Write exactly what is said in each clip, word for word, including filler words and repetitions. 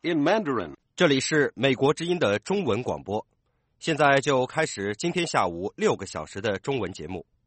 in Mandarin. 这里是美国之音的中文广播，现在就开始今天下午六个小时的中文节目。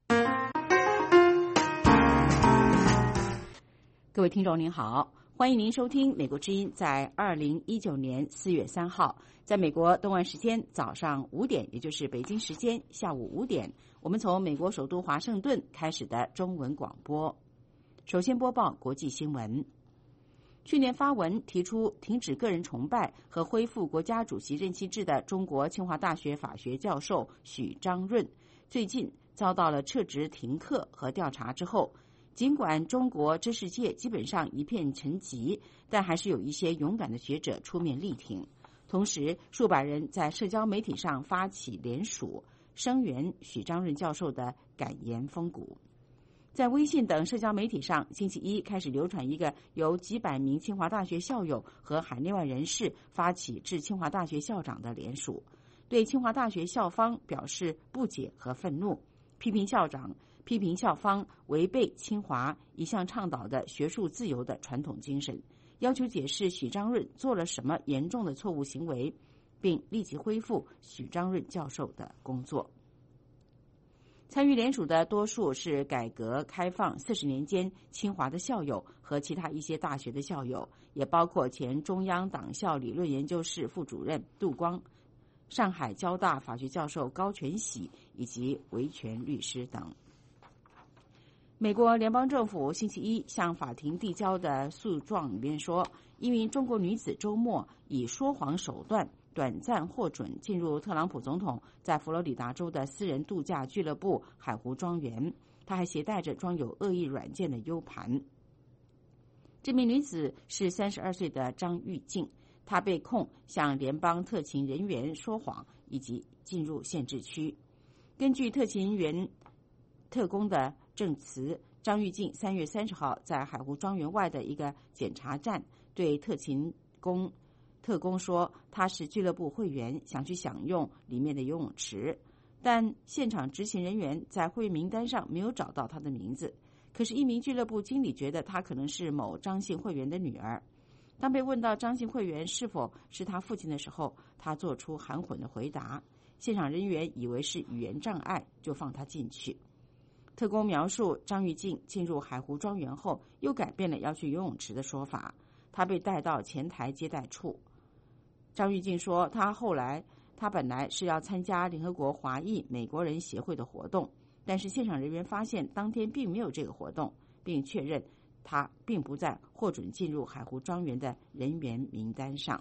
各位听众您好，欢迎您收听美国之音在二零一九年四月三号，在美国东岸时间早上五点，也就是北京时间下午五点，我们从美国首都华盛顿开始的中文广播。首先播报国际新闻。去年发文提出停止个人崇拜和恢复国家主席任期制的中国清华大学法学教授许章润，最近遭到了撤职、停课和调查之后，尽管中国知识界基本上一片沉寂，但还是有一些勇敢的学者出面力挺。同时，数百人在社交媒体上发起联署，声援许章润教授的感言风骨。在微信等社交媒体上，星期一开始流传一个由几百名清华大学校友和海内外人士发起致清华大学校长的联署，对清华大学校方表示不解和愤怒，批评校长、批评校方违背清华一向倡导的学术自由的传统精神，要求解释许章润做了什么严重的错误行为，并立即恢复许章润教授的工作。参与联署的多数是改革开放四十年间清华的校友和其他一些大学的校友，也包括前中央党校理论研究室副主任杜光、上海交大法学教授高全喜以及维权律师等。美国联邦政府星期一向法庭递交的诉状里面说，一名中国女子周末以说谎手段短暂获准进入特朗普总统在佛罗里达州的私人度假俱乐部海湖庄园，她还携带着装有恶意软件的 U 盘。这名女子是三十二岁的张玉静，她被控向联邦特勤人员说谎以及进入限制区。根据特勤员特工的证词，张玉静三月三十号在海湖庄园外的一个检查站对特勤工特工说他是俱乐部会员，想去享用里面的游泳池，但现场执勤人员在会员名单上没有找到他的名字。可是，一名俱乐部经理觉得他可能是某张姓会员的女儿。当被问到张姓会员是否是他父亲的时候，他做出含混的回答。现场人员以为是语言障碍，就放他进去。特工描述张玉静进入海湖庄园后，又改变了要去游泳池的说法。他被带到前台接待处。张玉静说，他后来他本来是要参加联合国华裔美国人协会的活动，但是现场人员发现当天并没有这个活动，并确认他并不在获准进入海湖庄园的人员名单上。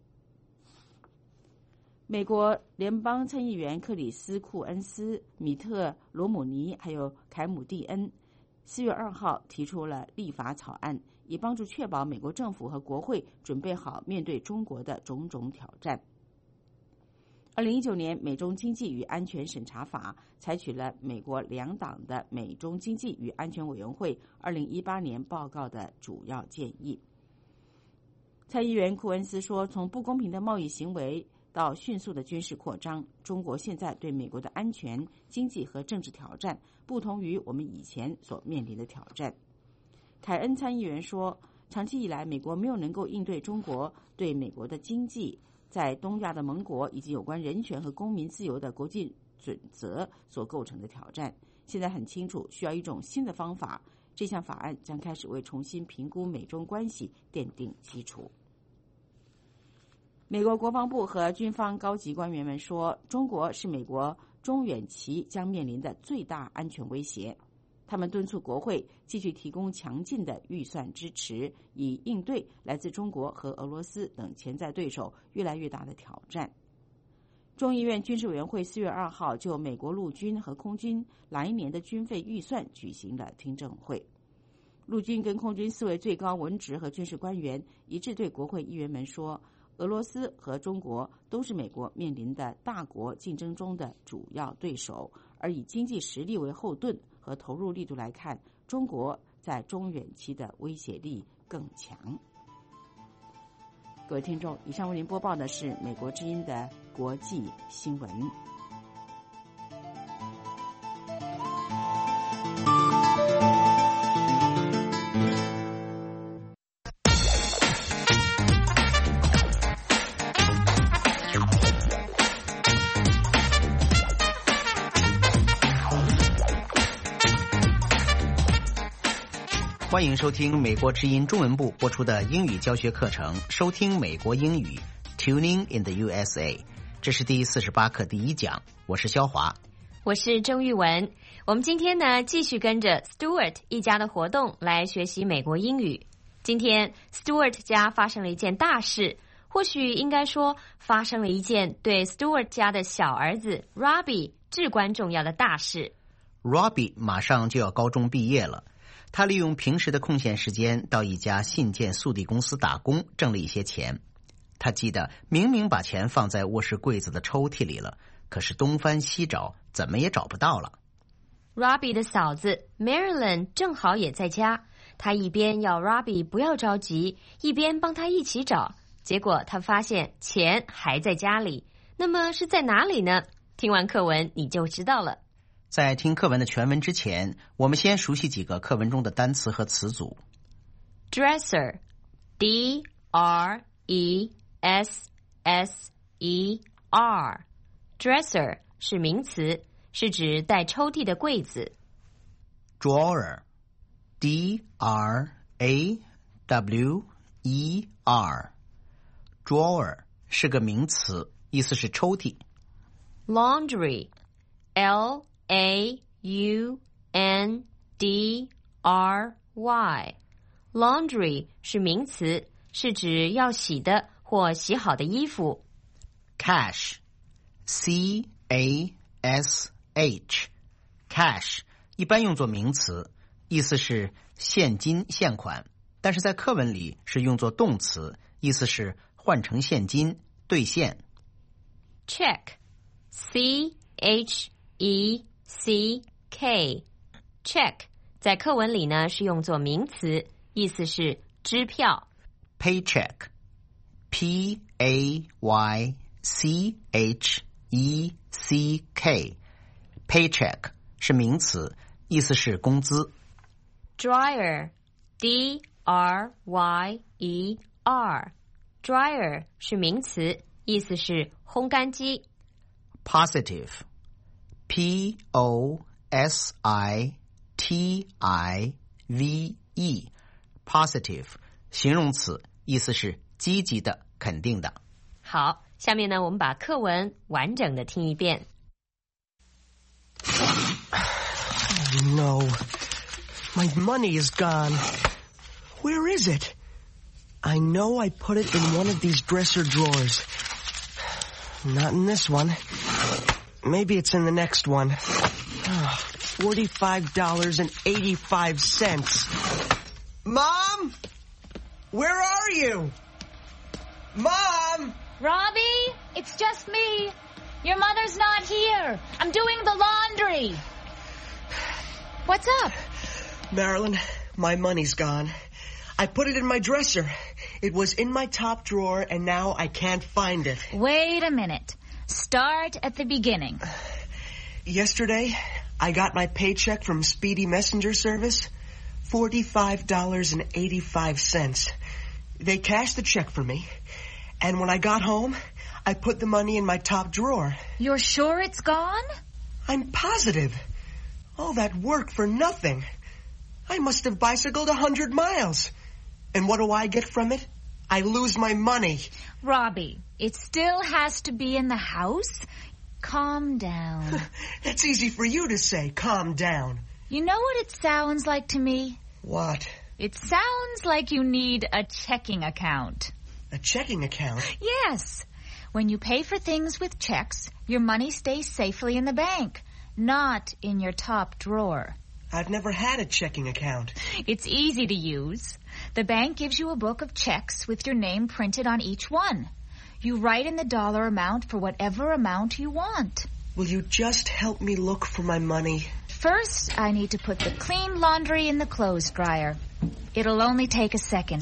美国联邦参议员克里斯·库恩斯、米特·罗姆尼还有凯姆蒂恩四月二号提出了立法草案，以帮助确保美国政府和国会准备好面对中国的种种挑战。二零一九年美中经济与安全审查法采取了美国两党的美中经济与安全委员会二零一八年报告的主要建议。参议员库恩斯说，从不公平的贸易行为到迅速的军事扩张，中国现在对美国的安全、经济和政治挑战不同于我们以前所面临的挑战。凯恩参议员说，长期以来美国没有能够应对中国对美国的经济、在东亚的盟国以及有关人权和公民自由的国际准则所构成的挑战。现在很清楚需要一种新的方法，这项法案将开始为重新评估美中关系奠定基础。美国国防部和军方高级官员们说，中国是美国中远期将面临的最大安全威胁。他们敦促国会继续提供强劲的预算支持，以应对来自中国和俄罗斯等潜在对手越来越大的挑战。众议院军事委员会四月二号就美国陆军和空军来年的军费预算举行了听证会。陆军跟空军四位最高文职和军事官员一致对国会议员们说，俄罗斯和中国都是美国面临的大国竞争中的主要对手，而以经济实力为后盾和投入力度来看，中国在中远期的威胁力更强。各位听众，以上为您播报的是美国之音的国际新闻。 欢迎收听美国之音中文部播出的英语教学课程，收听美国英语 Tuning in the U S A。 这是第四十八课第一讲，我是肖华， 我是郑玉文。我们今天呢继续跟着 Stuart 一家的活动来学习美国英语。今天 Stuart 家发生了一件大事，或许应该说发生了一件对 Stuart 家的小儿子 Robbie 至关重要的大事。 Robbie 马上就要高中毕业了，他利用平时的空闲时间到一家信件速递公司打工，挣了一些钱。他记得明明把钱放在卧室柜子的抽屉里了，可是东翻西找怎么也找不到了。 Robbie 的嫂子 Marilyn 正好也在家，她一边要 Robbie 不要着急，一边帮他一起找，结果他发现钱还在家里。那么是在哪里呢？听完课文你就知道了。 在听课文的全文之前，我们先熟悉几个课文中的单词和词组。 Dresser D R E S S E R Dresser 是名词，是指带抽屉的柜子。 Drawer D R A W E R Drawer 是个名词，意思是抽屉。 Laundry L A U N D R Y Laundry 是名词，是指要洗的或洗好的衣服。 Cash C A S H Cash 一般用作名词，意思是现金现款，但是在课文里是用作动词，意思是换成现金兑现。 Check C H E C K Check 在课文里呢是用作名词，意思是支票。 Paycheck P A Y C H E C K Paycheck 是名词，意思是工资。 Dryer D R Y E R Dryer 是名词，意思是烘干机。 Positive P O S I T I V E Positive 形容词，意思是积极的肯定的。 好，下面呢我们把课文完整的听一遍。 Oh no, my money is gone. Where is it? I know I put it in one of these dresser drawers. Not in this one. Maybe it's in the next one. Oh, forty-five dollars and eighty-five cents. Mom? Where are you? Mom? Robbie, it's just me. Your mother's not here. I'm doing the laundry. What's up? Marilyn, my money's gone. I put it in my dresser. It was in my top drawer, and now I can't find it. Wait a minute. Start at the beginning. Yesterday, I got my paycheck from Speedy Messenger Service. forty-five dollars and eighty-five cents. They cashed the check for me. And when I got home, I put the money in my top drawer. You're sure it's gone? I'm positive. All that work for nothing. I must have bicycled a hundred miles. And what do I get from it? I lose my money. Robbie, it still has to be in the house. Calm down. It's easy for you to say, calm down. You know what it sounds like to me? What? It sounds like you need a checking account. A checking account? Yes. When you pay for things with checks, your money stays safely in the bank, not in your top drawer. I've never had a checking account. It's easy to use. The bank gives you a book of checks with your name printed on each one. You write in the dollar amount for whatever amount you want. Will you just help me look for my money? First, I need to put the clean laundry in the clothes dryer. It'll only take a second.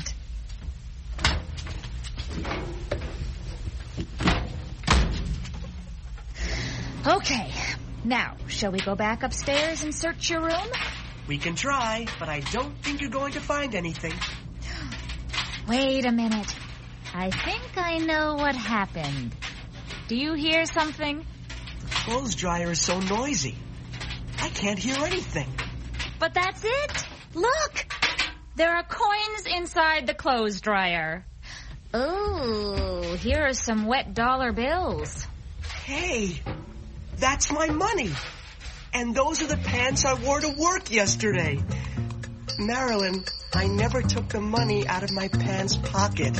Okay. Now, shall we go back upstairs and search your room? We can try, but I don't think you're going to find anything. Wait a minute. I think I know what happened. Do you hear something? The clothes dryer is so noisy. I can't hear anything. But that's it. Look! There are coins inside the clothes dryer. Oh, here are some wet dollar bills. Hey, that's my money. And those are the pants I wore to work yesterday. Marilyn, I never took the money out of my pants pocket.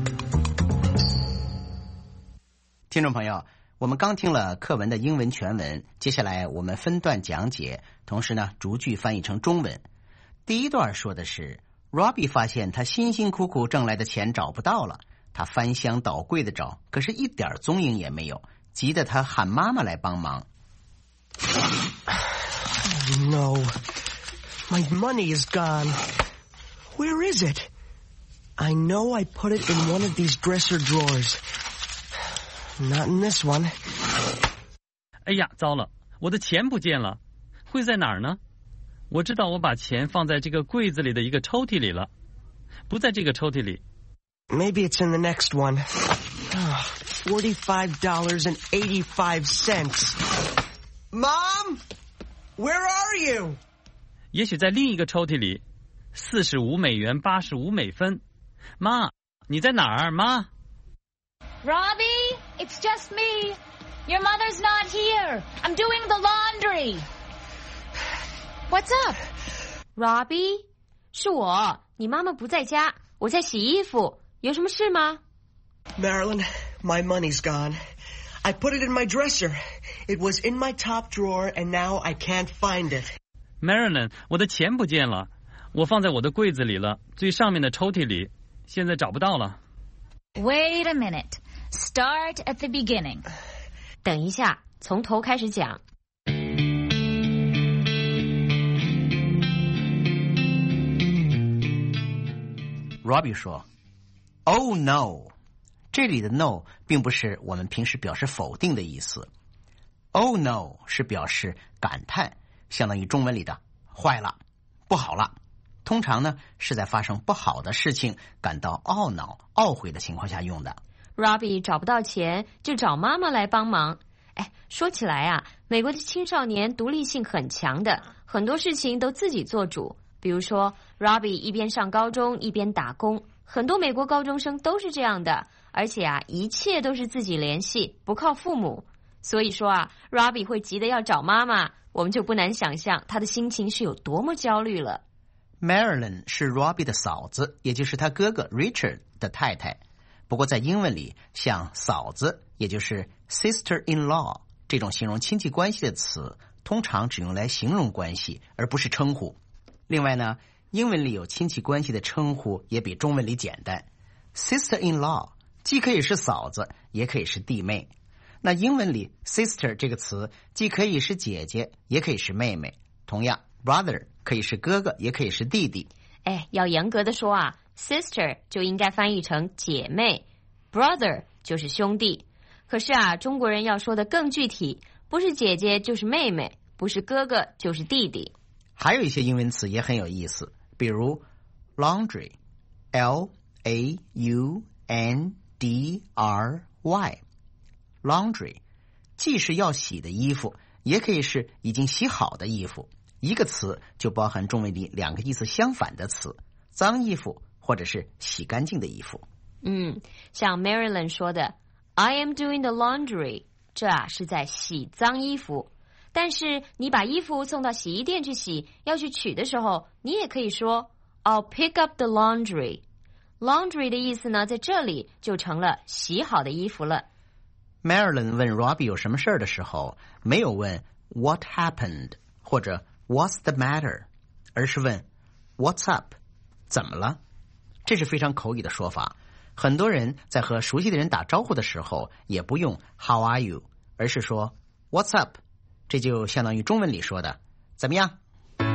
听众朋友，我们刚听了课文的英文全文，接下来我们分段讲解，同时呢逐句翻译成中文。第一段说的是 Robbie 发现他辛辛苦苦挣来的钱找不到了，他翻箱倒柜的找，可是一点踪影也没有，急得他喊妈妈来帮忙。 Oh, no. My money is gone. Where is it? I know I put it in one of these dresser drawers. Not in this one. 哎呀，糟了，我的钱不见了，会在哪儿呢？我知道我把钱放在这个柜子里的一个抽屉里了，不在这个抽屉里。 Maybe it's in the next one. Oh, forty-five dollars and eighty-five cents. Mom, where are you? 也许在另一个抽屉里，四十五美元八十五美分。妈，你在哪儿？妈。 Robbie, it's just me. Your mother's not here. I'm doing the laundry. What's up? Robbie, 是我，你妈妈不在家，我在洗衣服，有什么事吗？ Marilyn, my money's gone. I put it in my dresser. It was in my top drawer, and now I can't find it. Marilyn, 我的钱不见了，我放在我的柜子里了，最上面的抽屉里，现在找不到了。 Wait a minute. Start at the beginning. 等一下，从头开始讲。 Robbie 说 Oh no， 这里的 no 并不是我们平时表示否定的意思。 Oh no 是表示感叹，相当于中文里的坏了，不好了。通常呢是在发生不好的事情感到懊恼懊悔的情况下用的。 Robbie 找不到钱就找妈妈来帮忙。哎，说起来啊，美国的青少年独立性很强的，很多事情都自己做主。比如说 Robbie 一边上高中一边打工，很多美国高中生都是这样的，而且啊一切都是自己联系，不靠父母。所以说啊 Robbie 会急得要找妈妈，我们就不难想象他的心情是有多么焦虑了。 Marilyn 是 Robbie 的嫂子，也就是他哥哥 Richard 的太太。不过在英文里，像嫂子也就是 sister-in-law 这种形容亲戚关系的词，通常只用来形容关系，而不是称呼。另外呢，英文里有亲戚关系的称呼也比中文里简单。 sister-in-law 既可以是嫂子，也可以是弟妹。那英文里 sister 这个词既可以是姐姐，也可以是妹妹。同样 brother 可以是哥哥，也可以是弟弟。 哎，要严格的说啊， sister 就应该翻译成姐妹， brother 就是兄弟。可是啊，中国人要说的更具体，不是姐姐就是妹妹，不是哥哥就是弟弟。 还有一些英文词也很有意思，比如 laundry L A U N D R Y laundry 既是要洗的衣服，也可以是已经洗好的衣服。一个词就包含中文里两个意思相反的词，脏衣服或者是洗干净的衣服。 嗯，像 Marilyn 说的 I am doing the laundry， 这啊是在洗脏衣服。但是你把衣服送到洗衣店去洗，要去取的时候，你也可以说 I'll pick up the laundry。 Laundry 的意思呢，在这里就成了洗好的衣服了。 Marilyn 问 Robbie 有什么事儿的时候，没有问 What happened 或者 What's the matter， 而是问 What's up， 怎么了？这是非常口语的说法。很多人在和熟悉的人打招呼的时候，也不用 How are you， 而是说 What's up，这就相当于中文里说的怎么样。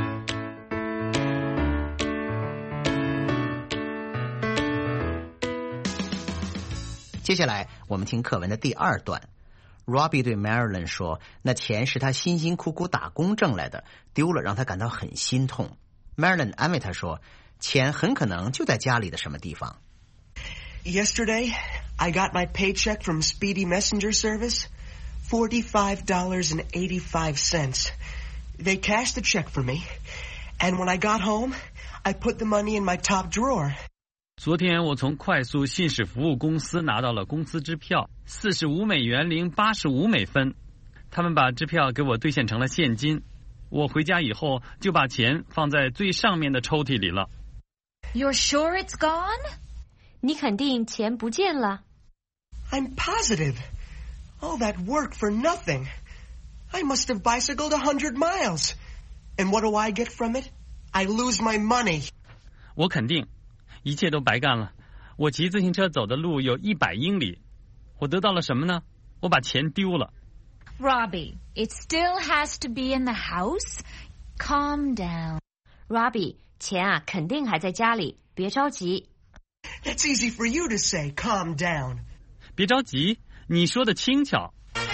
接下来我们听课文的第二段。 Robbie 对 Marilyn 说，那钱是他辛辛苦苦打工挣来的，丢了让他感到很心痛。 Marilyn 安慰他说，钱很可能就在家里的什么地方。 Yesterday, I got my paycheck from Speedy Messenger Service. forty-five dollars and eighty-five cents. They cashed the check for me, and when I got home, I put the money in my top drawer. 昨天我从快速信使服务公司拿到了公司支票，四十五美元零八十五美分。他们把支票给我兑现成了现金。我回家以后就把钱放在最上面的抽屉里了。 You're sure it's gone? 你肯定钱不见了？ I'm positive. All that work for nothing. I must have bicycled a hundred miles. And what do I get from it? I lose my money. 我肯定，一切都白干了。我骑自行车走的路有一百英里，我得到了什么呢？我把钱丢了。 Robbie, it still has to be in the house. Calm down. Robbie, 钱啊，肯定还在家里，别着急。 That's easy for you to say, calm down. 别着急，你说的轻巧。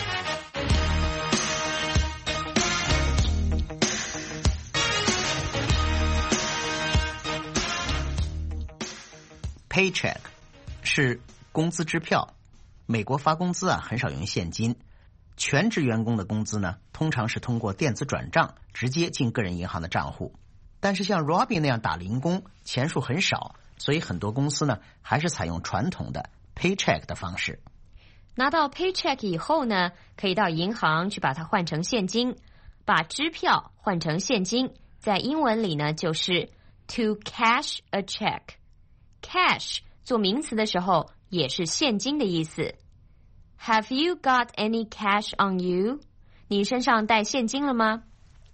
Paycheck 是工资支票，美国发工资啊很少用现金，全职员工的工资呢通常是通过电子转账直接进个人银行的账户。但是像 Robbie 那样打零工，钱数很少，所以很多公司呢还是采用传统的 Paycheck 的方式。 拿到 Paycheck 以后呢，可以到银行去把它换成现金，把支票换成现金，在英文里呢就是 to cash a check。Cash 做名词的时候也是现金的意思。Have you got any cash on you? 你身上带现金了吗？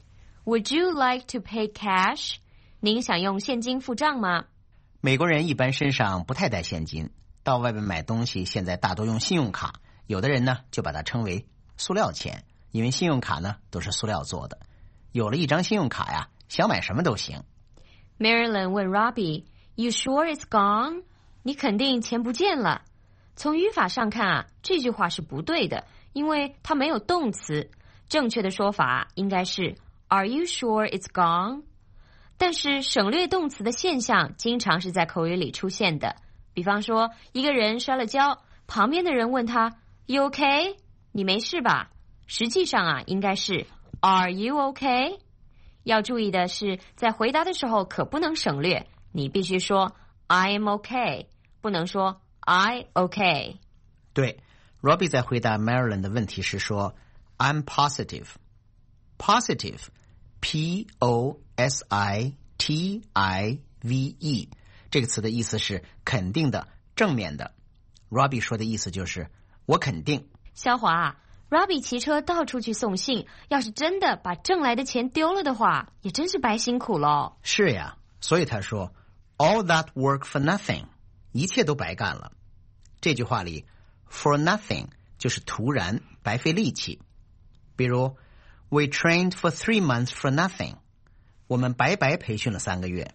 Would you like to pay cash? 您想用现金付账吗？ 美国人一般身上不太带现金，到外面买东西现在大多用信用卡，有的人呢就把它称为塑料钱，因为信用卡呢都是塑料做的。有了一张信用卡呀，想买什么都行。 Marilyn 问 Robbie,You sure it's gone? 你肯定钱不见了。从语法上看啊，这句话是不对的，因为它没有动词。正确的说法应该是 Are you sure it's gone? 但是省略动词的现象经常是在口语里出现的。比方说，一个人摔了跤，旁边的人问他 You okay? 你没事吧？实际上啊，应该是 Are you okay? 要注意的是，在回答的时候可不能省略。你必须说 I am okay， 不能说 I okay。 对， Robbie 在回答 Marilyn 的问题时说 I'm positive。 Positive P O S I T I V E 这个词的意思是肯定的，正面的。 Robbie 说的意思就是我肯定。 肖华， Robbie 骑车到处去送信，要是真的把挣来的钱丢了的话，也真是白辛苦了。 是呀，所以他说All that work for nothing， 一切都白干了。这句话里 for nothing 就是徒然，白费力气。比如 We trained for three months for nothing， 我们白白培训了三个月。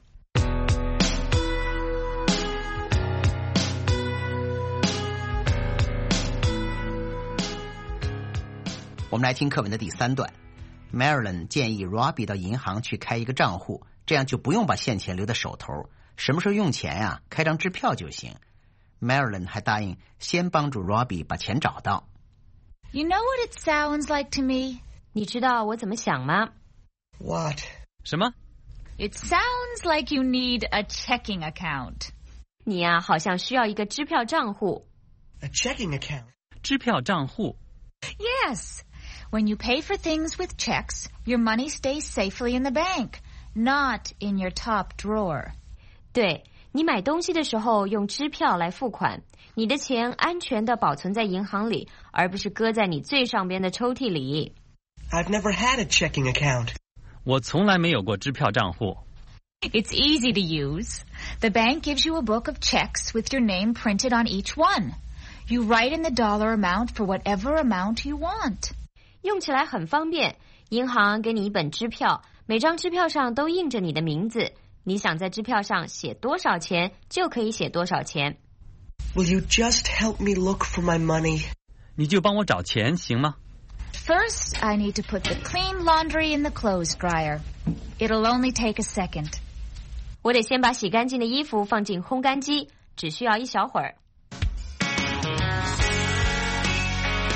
我们来听课文的第三段。 Marilyn 建议 Robbie 到银行去开一个账户，这样就不用把现钱留在手头，什么时候用钱呀、啊，开张支票就行。 Marilyn 还答应先帮助 Robbie 把钱找到。 You know what it sounds like to me? 你知道我怎么想吗？ What? 什么？ It sounds like you need a checking account. 你呀、啊，好像需要一个支票账户。 A checking account? 支票账户。 Yes. When you pay for things with checks, your money stays safely in the bank, not in your top drawer. 对，你买东西的时候用支票来付款，你的钱安全地保存在银行里，而不是搁在你最上边的抽屉里。 I've never had a checking account. 我从来没有过支票账户。 It's easy to use. The bank gives you a book of checks with your name printed on each one. You write in the dollar amount for whatever amount you want. 用起来很方便，银行给你一本支票，每张支票上都印着你的名字，你想在支票上写多少钱就可以写多少钱。 Will you just help me look for my money? 你就帮我找钱行吗？ First, I need to put the clean laundry in the clothes dryer. It'll only take a second. 我得先把洗干净的衣服放进烘干机，只需要一小会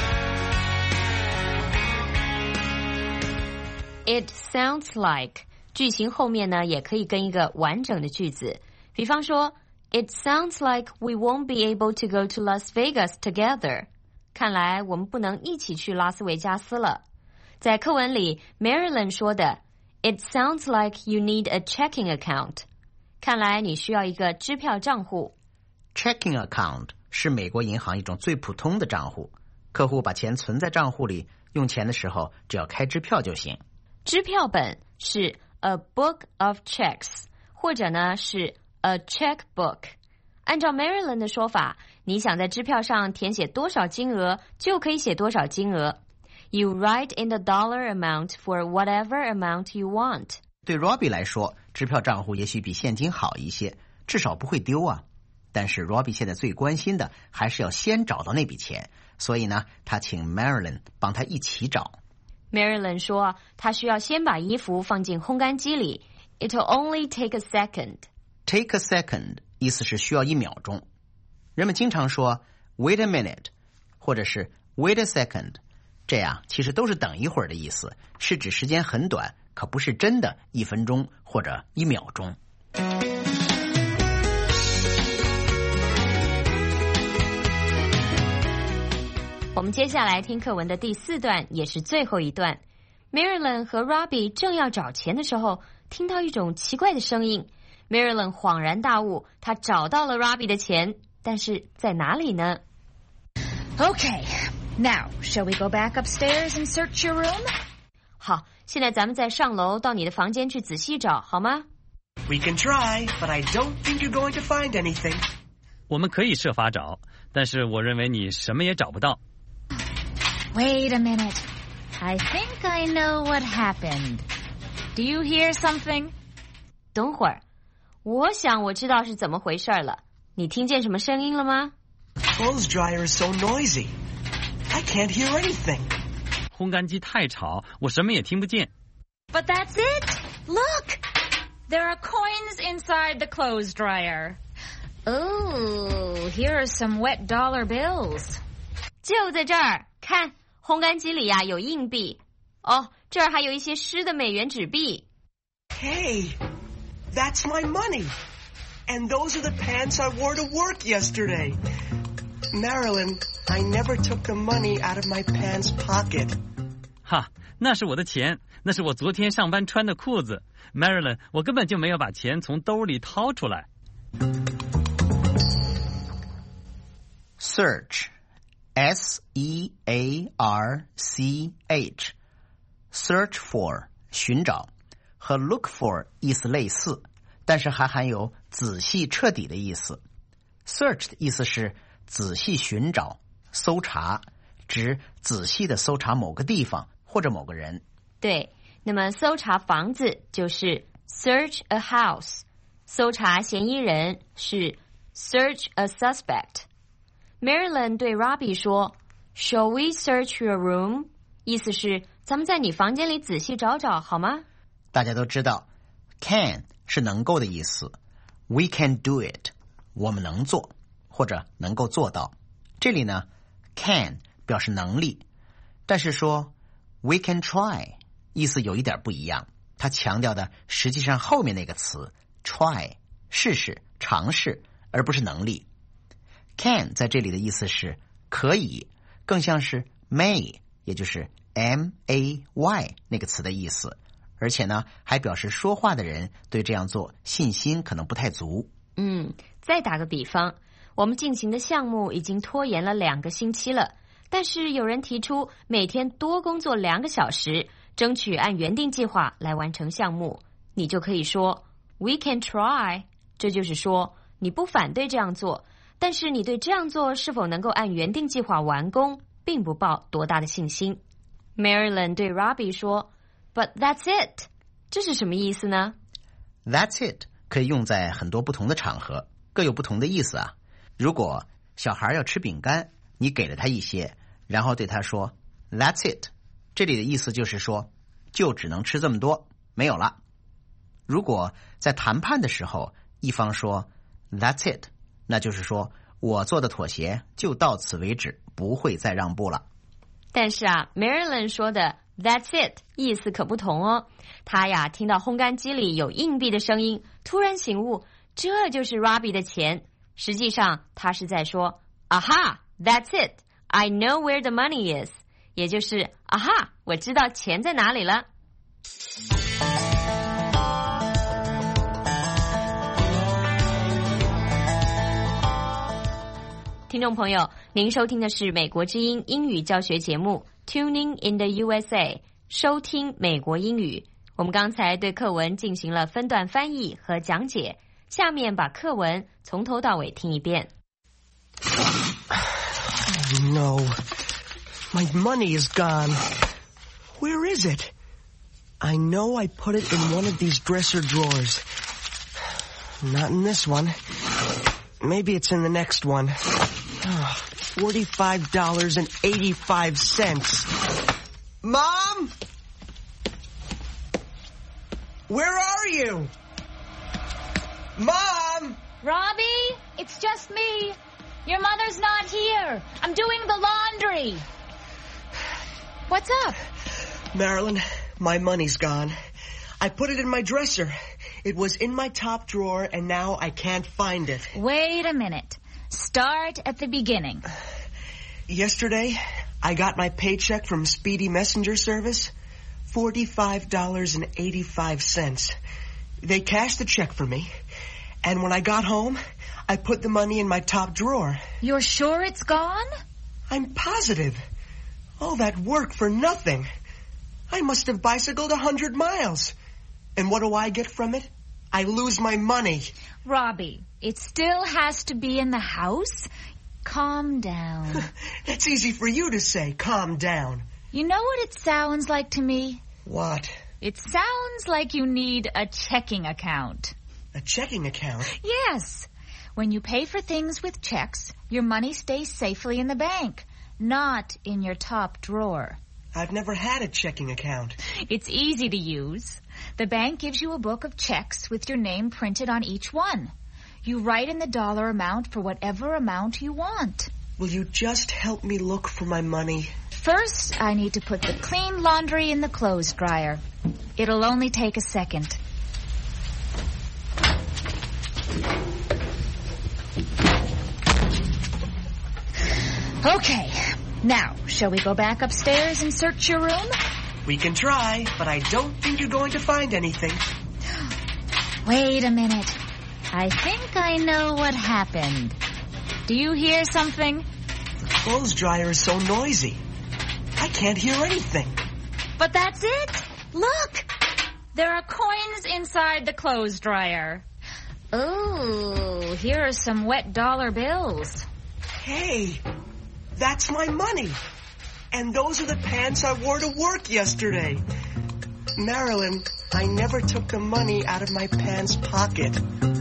儿。It sounds like 句型后面呢也可以跟一个完整的句子，比方说 It sounds like we won't be able to go to Las Vegas together. 看来我们不能一起去拉斯维加斯了。在课文里 Marilyn 说的 It sounds like you need a checking account. 看来你需要一个支票账户。 Checking account 是美国银行一种最普通的账户，客户把钱存在账户里，用钱的时候只要开支票就行。 支票本是 a book of checks 或者呢是 a checkbook。 按照 Marilyn 的说法，你想在支票上填写多少金额就可以写多少金额。 You write in the dollar amount for whatever amount you want. 对 Robbie 来说，支票账户也许比现金好一些，至少不会丢啊。但是 Robbie 现在最关心的还是要先找到那笔钱，所以呢，他请 Marilyn 帮他一起找。 Marilyn 说她需要先把衣服放进烘干机里。 It'll only take a second. Take a second 意思是需要一秒钟。人们经常说 wait a minute 或者是 wait a second， 这样其实都是等一会儿的意思，是指时间很短，可不是真的一分钟或者一秒钟。 我们接下来听课文的第四段，也是最后一段。 Marilyn 和 Robbie 正要找钱的时候，听到一种奇怪的声音。 Marilyn 恍然大悟，她找到了 Robbie 的钱，但是在哪里呢？ Okay, now, shall we go back upstairs and search your room? 好，现在咱们再上楼到你的房间去仔细找，好吗？ We can try, but I don't think you're going to find anything. 我们可以设法找，但是我认为你什么也找不到。 Wait a minute. I think I know what happened. Do you hear something? 等会儿，我想我知道是怎么回事了。你听见什么声音了吗？ Clothes dryer is so noisy. I can't hear anything. 烘干机太吵，我什么也听不见。 But that's it. Look. There are coins inside the clothes dryer. Oh, here are some wet dollar bills. 就在这儿，看，烘干机里呀有硬币。哦，这儿还有一些湿的美元纸币。 Hey, that's my money. And those are the pants I wore to work yesterday. Marilyn, I never took the money out of my pants pocket. 哈，那是我的钱，那是我昨天上班穿的裤子。Marilyn, 我根本就没有把钱从兜里掏出来。 Search S E A R C H Search for 寻找，和 look for 意思类似，但是还含有仔细彻底的意思。 Search 的意思是仔细寻找、搜查，指仔细的搜查某个地方或者某个人。 对，那么搜查房子就是 search a house， 搜查嫌疑人是 search a suspect。 Marilyn 对 Robbie 说 Shall we search your room？ 意思是咱们在你房间里仔细找找好吗？ 大家都知道 can 是能够的意思， We can do it 我们能做或者能够做到。这里呢 can 表示能力，但是说 We can try 意思有一点不一样，它强调的实际上后面那个词 try 试试尝试，而不是能力。 can 在这里的意思是可以，更像是 may 也就是 M A Y 那个词的意思，而且呢还表示说话的人对这样做信心可能不太足。 嗯，再打个比方，我们进行的项目已经拖延了两个星期了，但是有人提出每天多工作两个小时，争取按原定计划来完成项目，你就可以说 We can try， 这就是说你不反对这样做，但是你对这样做是否能够按原定计划完工并不抱多大的信心。 Marilyn 对 Robbie 说 But that's it， 这是什么意思呢？ That's it 可以用在很多不同的场合，各有不同的意思啊。如果小孩要吃饼干，你给了他一些，然后对他说 That's it， 这里的意思就是说就只能吃这么多，没有了。如果在谈判的时候一方说 That's it， 那就是说我做的妥协就到此为止，不会再让步了。 但是啊 Marilyn 说的 That's it 意思可不同哦。他呀听到烘干机里有硬币的声音，突然醒悟，这就是 Robbie 的钱。实际上他是在说 Aha, that's it, I know where the money is， 也就是啊哈，我知道钱在哪里了。听众朋友，您收听的是美国之音英语教学节目 Tuning in the U S A， 收听美国英语。我们刚才对课文进行了分段翻译和讲解，下面把课文从头到尾听一遍。 Oh no, my money is gone. Where is it? I know I put it in one of these dresser drawers. Not in this one. Maybe it's in the next one. Oh, forty-five dollars and eighty-five cents. Mom? Where are you? Mom? Robbie, it's just me. Your mother's not here. I'm doing the laundry. What's up? Marilyn, my money's gone. I put it in my dresser. It was in my top drawer, and now I can't find it. Wait a minute. Start at the beginning. Yesterday, I got my paycheck from Speedy Messenger Service. forty-five dollars and eighty-five cents. They cashed the check for me. And when I got home, I put the money in my top drawer. You're sure it's gone? I'm positive. All that work for nothing. I must have bicycled a hundred miles. And what do I get from it? I lose my money. Robbie, it still has to be in the house. Calm down. That's easy for you to say, calm down. You know what it sounds like to me? What? It sounds like you need a checking account. A checking account? Yes. When you pay for things with checks, your money stays safely in the bank, not in your top drawer. I've never had a checking account. It's easy to use. The bank gives you a book of checks with your name printed on each one. You write in the dollar amount for whatever amount you want. Will you just help me look for my money? First, I need to put the clean laundry in the clothes dryer. It'll only take a second. Okay. Now, shall we go back upstairs and search your room? We can try, but I don't think you're going to find anything. Wait a minute. I think I know what happened. Do you hear something? The clothes dryer is so noisy. I can't hear anything. But that's it. Look. There are coins inside the clothes dryer. Oh, here are some wet dollar bills. Hey, that's my money. And those are the pants I wore to work yesterday. Marilyn, I never took the money out of my pants pocket.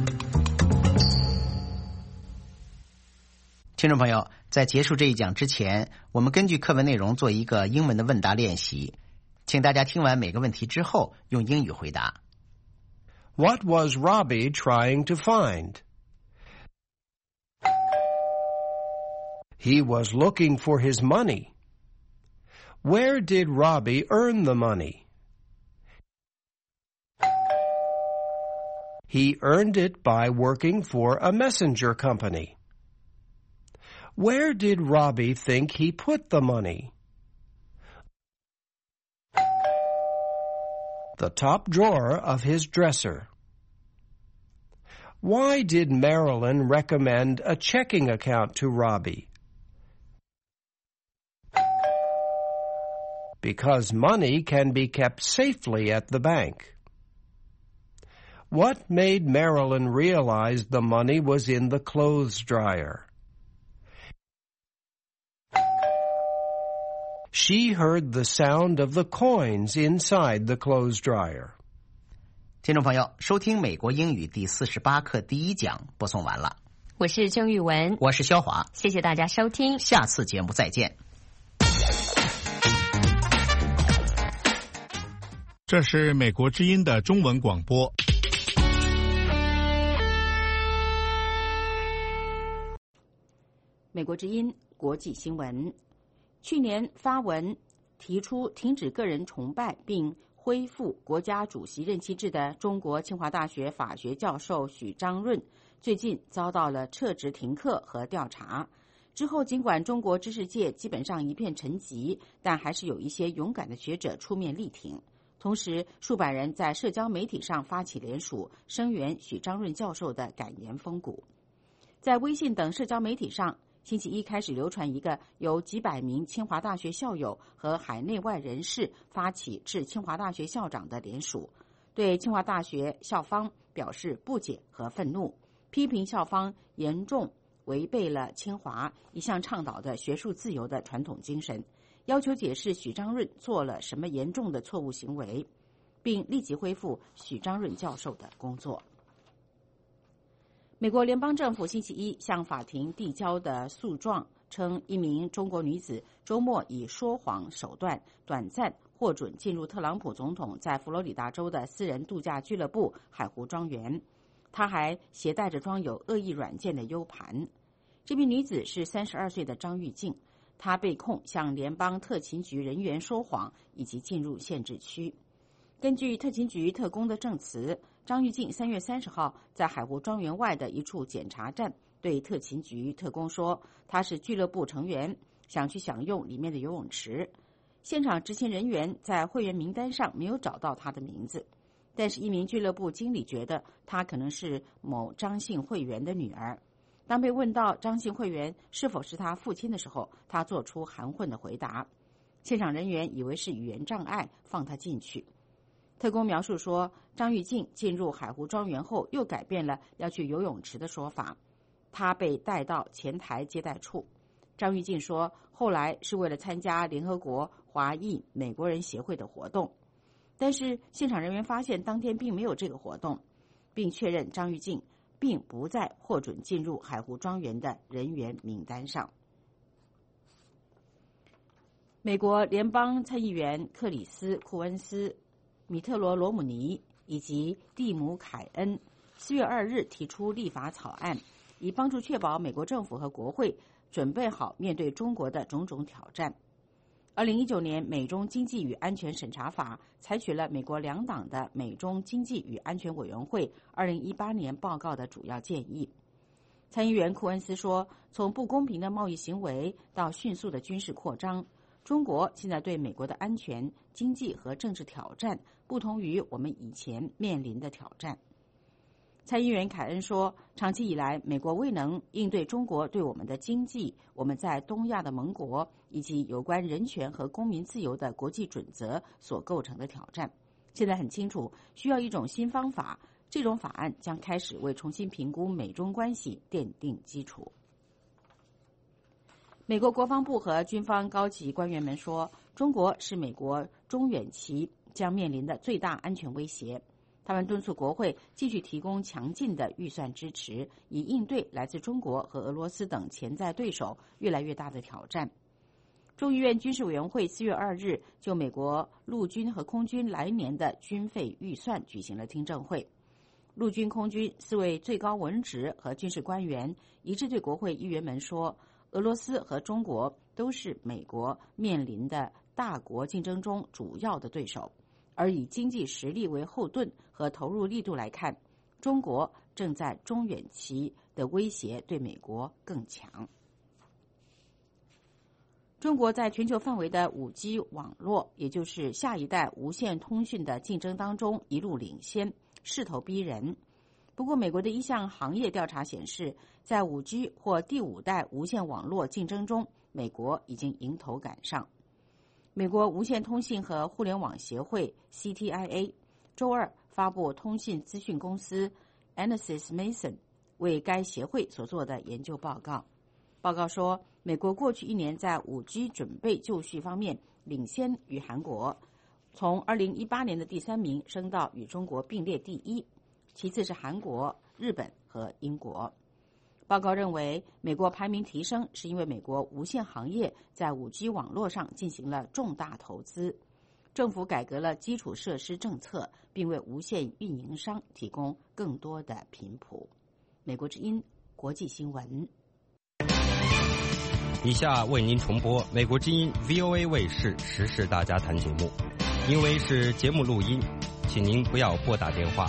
听众朋友，在结束这一讲之前，我们根据课文内容做一个英文的问答练习，请大家听完每个问题之后用英语回答。 What was Robbie trying to find? He was looking for his money. Where did Robbie earn the money? He earned it by working for a messenger company. Where did Robbie think he put the money? The top drawer of his dresser. Why did Marilyn recommend a checking account to Robbie? Because money can be kept safely at the bank. What made Marilyn realize the money was in the clothes dryer? She heard the sound of the coins inside the clothes dryer. 听众朋友，收听美国英语第四十八课第一讲播送完了。 我是郑玉文， 我是肖华， 谢谢大家收听， 下次节目再见。 这是美国之音的中文广播。 美国之音国际新闻，去年发文提出停止个人崇拜并恢复国家主席任期制的中国清华大学法学教授许章润，最近遭到了撤职停课和调查。之后，尽管中国知识界基本上一片沉寂，但还是有一些勇敢的学者出面力挺。同时，数百人在社交媒体上发起联署，声援许章润教授的感言风骨。在微信等社交媒体上，星期一开始流传一个由几百名清华大学校友和海内外人士发起致清华大学校长的联署，对清华大学校方表示不解和愤怒，批评校方严重违背了清华一向倡导的学术自由的传统精神，要求解释许章润做了什么严重的错误行为，并立即恢复许章润教授的工作。美国联邦政府星期一向法庭递交的诉状称，一名中国女子周末以说谎手段短暂获准进入特朗普总统在佛罗里达州的私人度假俱乐部海湖庄园。她还携带着装有恶意软件的 U 盘。这名女子是三十二岁的张玉静，她被控向联邦特勤局人员说谎以及进入限制区。根据特勤局特工的证词，张玉静三月三十号在海湖庄园外的一处检查站对特勤局特工说，他是俱乐部成员，想去享用里面的游泳池。现场执勤人员在会员名单上没有找到他的名字，但是一名俱乐部经理觉得他可能是某张姓会员的女儿。当被问到张姓会员是否是他父亲的时候，他做出含混的回答。现场人员以为是语言障碍，放他进去。特工描述说，张玉静进入海湖庄园后又改变了要去游泳池的说法。他被带到前台接待处。张玉静说，后来是为了参加联合国华裔美国人协会的活动，但是现场人员发现当天并没有这个活动，并确认张玉静并不在获准进入海湖庄园的人员名单上。美国联邦参议员克里斯·库恩斯、米特罗·罗姆尼以及蒂姆·凯恩四月二日提出立法草案，以帮助确保美国政府和国会准备好面对中国的种种挑战。二零一九年美中经济与安全审查法采取了美国两党的美中经济与安全委员会二零一八年报告的主要建议。参议员库恩斯说，从不公平的贸易行为到迅速的军事扩张，中国现在对美国的安全、经济和政治挑战不同于我们以前面临的挑战。参议员凯恩说，长期以来，美国未能应对中国对我们的经济、我们在东亚的盟国以及有关人权和公民自由的国际准则所构成的挑战。现在很清楚，需要一种新方法，这种法案将开始为重新评估美中关系奠定基础。美国国防部和军方高级官员们说，中国是美国中远期将面临的最大安全威胁。他们敦促国会继续提供强劲的预算支持，以应对来自中国和俄罗斯等潜在对手越来越大的挑战。众议院军事委员会四月二日就美国陆军和空军来年的军费预算举行了听证会。陆军、空军四位最高文职和军事官员一致对国会议员们说，俄罗斯和中国都是美国面临的大国竞争中主要的对手，而以经济实力为后盾和投入力度来看，中国正在中远期的威胁对美国更强。中国在全球范围的 五 G 网络，也就是下一代无线通讯的竞争当中一路领先，势头逼人。不过，美国的一项行业调查显示，在 五 G 或第五代无线网络竞争中，美国已经迎头赶上。美国无线通信和互联网协会 C T I A 周二发布通信资讯公司 Ansys Mason 为该协会所做的研究报告。报告说，美国过去一年在 五 G 准备就绪方面领先于韩国，从二零一八年的第三名升到与中国并列第一，其次是韩国、日本和英国。报告认为，美国排名提升是因为美国无线行业在 五 G 网络上进行了重大投资，政府改革了基础设施政策，并为无线运营商提供更多的频谱。美国之音国际新闻。 以下为您重播美国之音 V O A 卫视时事大家谈节目，因为是节目录音，请您不要拨打电话。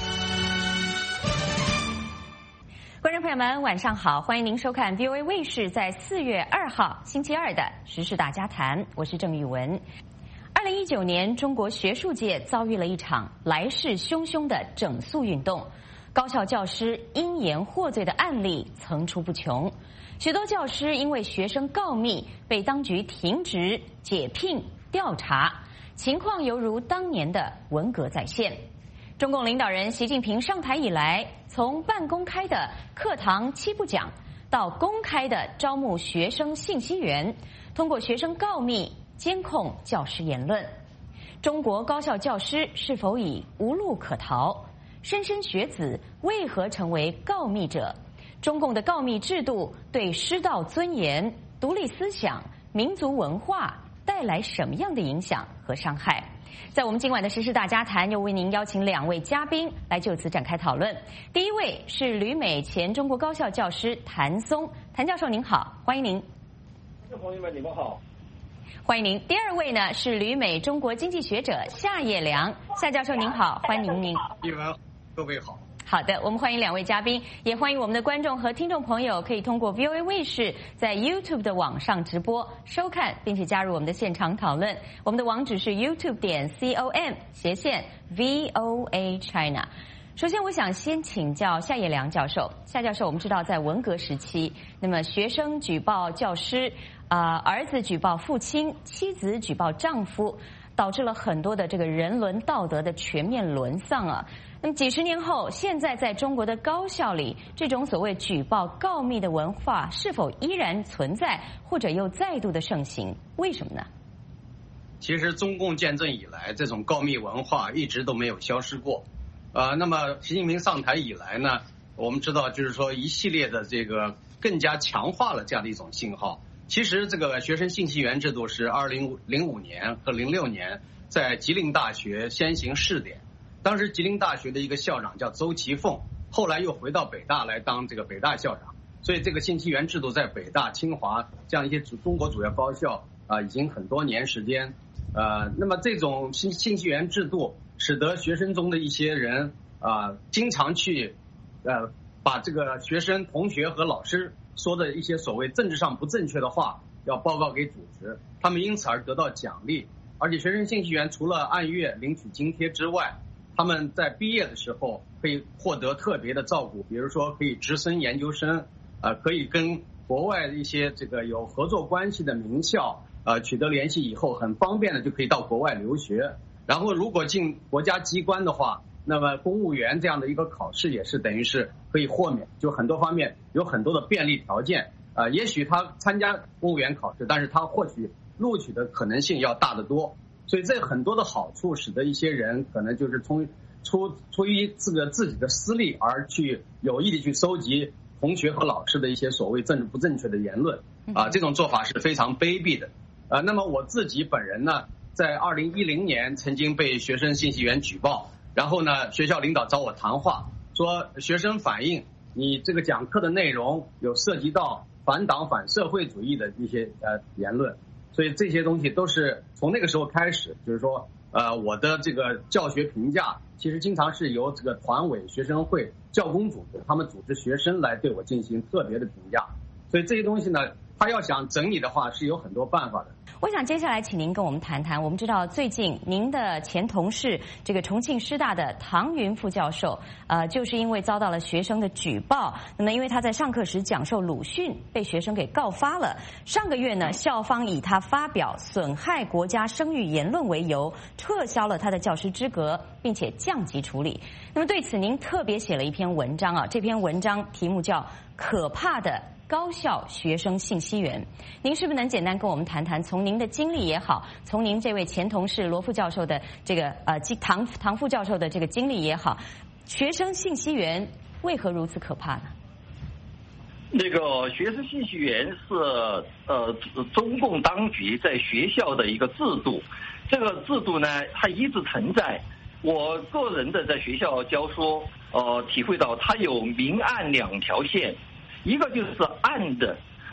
观众朋友们，晚上好，欢迎您收看 V O A 卫视在四月二号星期二的时事大家谈，我是郑玉文。二零一九年，中国学术界遭遇了一场来势汹汹的整肃运动，高校教师因言获罪的案例层出不穷。许多教师因为学生告密被当局停职、解聘、调查，情况犹如当年的文革再现。中共领导人习近平上台以来，从半公开的课堂七不讲到公开的招募学生信息源，通过学生告密监控教师言论。中国高校教师是否已无路可逃？莘莘学子为何成为告密者？中共的告密制度对师道尊严、独立思想、民族文化带来什么样的影响和伤害？在我们今晚的时事大家谈，又为您邀请两位嘉宾来就此展开讨论。第一位是旅美前中国高校教师谭松，谭教授您好，欢迎您。 观众朋友们，你们好。 欢迎您。第二位呢是旅美中国经济学者夏业良，夏教授您好，欢迎您。 你们各位好。 好的，我们欢迎两位嘉宾，也欢迎我们的观众和听众朋友可以通过 V O A 卫视在 YouTube 的网上直播收看，并且加入我们的现场讨论。我们的网址是 YouTube 点 com 斜线 V O A China。首先，我想先请教夏业良教授。夏教授，我们知道在文革时期，那么学生举报教师，啊、呃，儿子举报父亲，妻子举报丈夫，导致了很多的这个人伦道德的全面沦丧啊。那么几十年后，现在在中国的高校里，这种所谓举报告密的文化是否依然存在，或者又再度的盛行？为什么呢？ 其实中共建政以来，这种告密文化一直都没有消失过。呃，那么习近平上台以来呢，我们知道就是说一系列的这个更加强化了这样的一种信号。其实这个学生信息源制度是二零零五年和零六年在吉林大学先行试点。当时吉林大学的一个校长叫周其凤，后来又回到北大来当这个北大校长，所以这个信息源制度在北大、清华这样一些中国主要高校啊、呃、已经很多年时间。呃，那么这种信信息源制度使得学生中的一些人啊、呃、经常去呃把这个学生、同学和老师说的一些所谓政治上不正确的话要报告给组织，他们因此而得到奖励。而且学生信息源除了按月领取津贴之外，他们在毕业的时候可以获得特别的照顾，比如说可以直升研究生，呃，可以跟国外的一些这个有合作关系的名校呃取得联系以后，很方便的就可以到国外留学。然后如果进国家机关的话，那么公务员这样的一个考试也是等于是可以豁免，就很多方面有很多的便利条件。呃，也许他参加公务员考试，但是他获取录取的可能性要大得多。所以这很多的好处使得一些人可能就是从出出于这个自己的私利而去有意的去收集同学和老师的一些所谓政治不正确的言论啊，这种做法是非常卑鄙的。呃，那么我自己本人呢，在二零一零年曾经被学生信息源举报，然后呢，学校领导找我谈话，说学生反映你这个讲课的内容有涉及到反党反社会主义的一些呃言论。所以这些东西都是从那个时候开始，就是说，呃，我的这个教学评价其实经常是由这个团委、学生会、教工组织他们组织学生来对我进行特别的评价。所以这些东西呢，他要想整理的话，是有很多办法的。 我想接下来请您跟我们谈谈，我们知道最近您的前同事这个重庆师大的唐云副教授，呃，就是因为遭到了学生的举报，那么因为他在上课时讲授鲁迅，被学生给告发了。上个月呢，校方以他发表损害国家声誉言论为由，撤销了他的教师资格，并且降级处理。那么对此，您特别写了一篇文章啊，这篇文章题目叫《可怕的高校学生信息源》，您是不是能简单跟我们谈谈，从您的经历也好，从您这位前同事罗副教授的这个呃唐唐副教授的这个经历也好，学生信息源为何如此可怕呢？ 那个学生信息源是呃中共当局在学校的一个制度，这个制度呢，它一直存在。我个人的在学校教书，呃，体会到它有明暗两条线。一个就是暗的，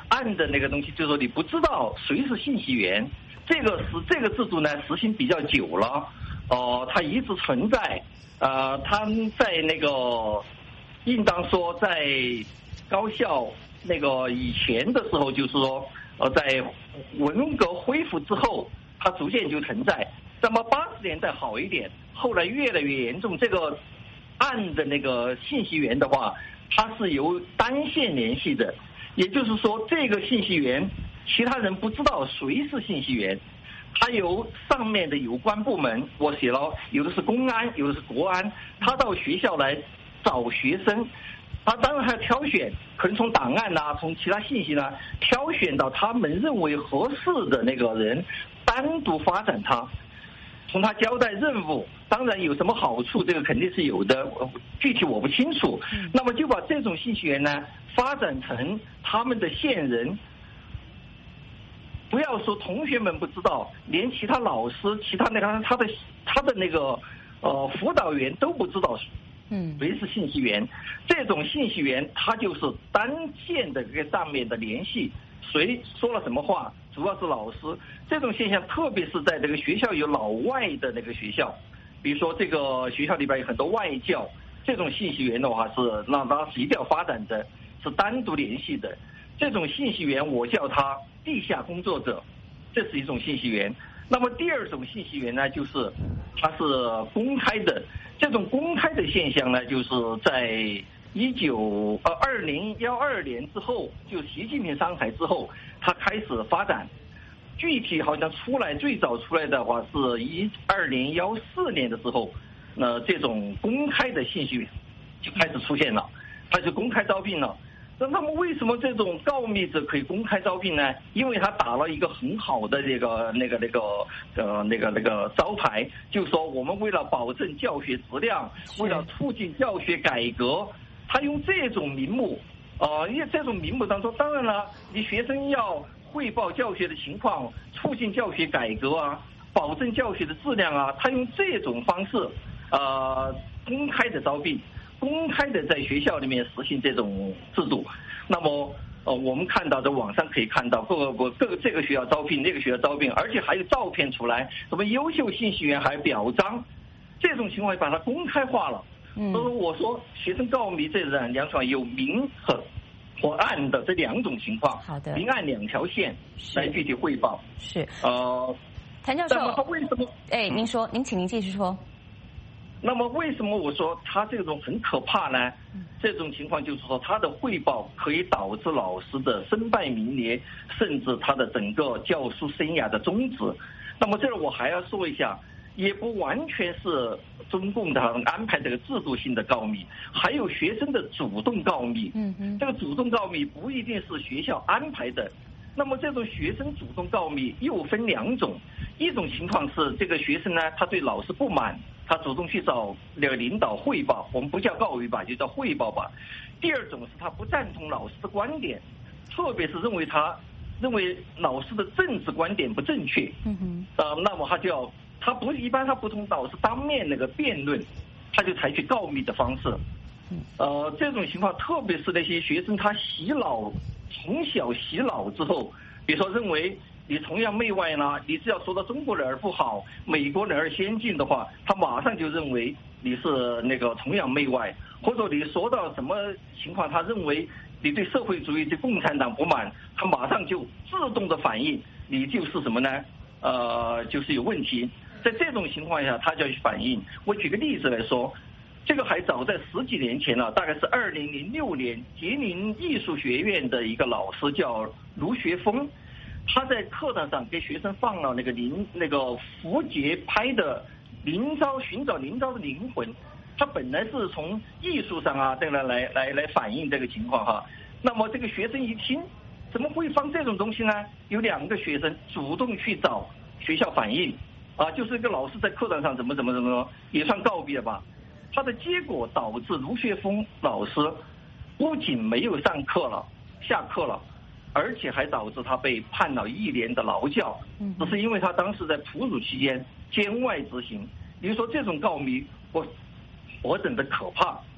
暗的那个东西，就是说你不知道谁是信息源。这个是这个制度呢，实行比较久了，哦、呃，它一直存在。呃，它在那个应当说在高校那个以前的时候，就是说，呃，在文革恢复之后，它逐渐就存在。那么八十年代好一点，后来越来越严重。这个暗的那个信息源的话，它是由单线联系的，也就是说，这个信息源其他人不知道谁是信息源，它由上面的有关部门，我写了，有的是公安，有的是国安，他到学校来找学生，他当然还要挑选，可能从档案呐、啊，从其他信息呢，挑选到他们认为合适的那个人，单独发展他，从他交代任务，当然有什么好处，这个肯定是有的，具体我不清楚。那么就把这种信息源呢，发展成他们的线人。不要说同学们不知道，连其他老师、其他那个他的他的那个呃辅导员都不知道，嗯，谁是信息源。这种信息源，它就是单线的跟上面的联系，谁说了什么话，主要是老师。这种现象，特别是在这个学校有老外的那个学校，比如说这个学校里边有很多外教，这种信息源的话是那当时一定要发展的，是单独联系的。这种信息源，我叫他地下工作者，这是一种信息源。那么第二种信息源呢，就是它是公开的。这种公开的现象呢，就是在一九呃二零幺二年之后，就习近平上台之后，它开始发展。具体好像出来最早出来的话是一二零幺四年的时候，那这种公开的信息就开始出现了，开始公开招聘了。那他们为什么这种告密者可以公开招聘呢？因为他打了一个很好的这个那个那个呃那个那个招牌，就是说我们为了保证教学质量，为了促进教学改革，他用这种名目，呃，因为这种名目当中，当然了，你学生要汇报教学的情况，促进教学改革啊，保证教学的质量啊，他用这种方式，呃，公开的招聘。公开的在学校里面实行这种制度，那么呃，我们看到在网上可以看到各个各各个这个学校招聘，那个学校招聘，而且还有照片出来，什么优秀信息源还有表彰，这种情况把它公开化了。嗯，所以我说学生告密这两种有明和和暗的这两种情况， 好的， 明暗两条线来具体汇报。 是， 呃， 谭教授， 那么他为什么？ 哎，您说，您请您继续说。 那么为什么我说他这种很可怕呢？这种情况就是说，他的汇报可以导致老师的身败名裂，甚至他的整个教书生涯的终止。那么这儿我还要说一下，也不完全是中共的安排这个制度性的告密，还有学生的主动告密。嗯嗯，这个主动告密不一定是学校安排的。那么这种学生主动告密又分两种，一种情况是这个学生呢，他对老师不满。他主动去找那个领导汇报，我们不叫告密吧，就叫汇报吧。第二种是他不赞同老师的观点，特别是认为他认为老师的政治观点不正确。嗯哼。呃，那么他就要他不一般他不同老师当面那个辩论，他就采取告密的方式。呃，这种情况，特别是那些学生他洗脑，从小洗脑之后，比如说认为。你崇洋媚外呢？你只要说到中国人而不好，美国人而先进的话，他马上就认为你是那个崇洋媚外，或者你说到什么情况，他认为你对社会主义对共产党不满，他马上就自动的反应你就是什么呢？呃，就是有问题。在这种情况下，他就要去反应。我举个例子来说，这个还早在十几年前了，大概是二零零六年，吉林艺术学院的一个老师叫卢学峰。他在课堂上给学生放了那个林那个胡杰拍的林昭寻找林昭的灵魂，他本来是从艺术上啊这个来来来反映这个情况哈。那么这个学生一听，怎么会放这种东西呢？有两个学生主动去找学校反映，啊，就是一个老师在课堂上怎么怎么怎么，也算告密了吧。他的结果导致卢学峰老师不仅没有上课了，下课了。而且还导致他被判了一年的劳教，只是因为他当时在哺乳期间监外执行。比如说这种告密，我我整的可怕。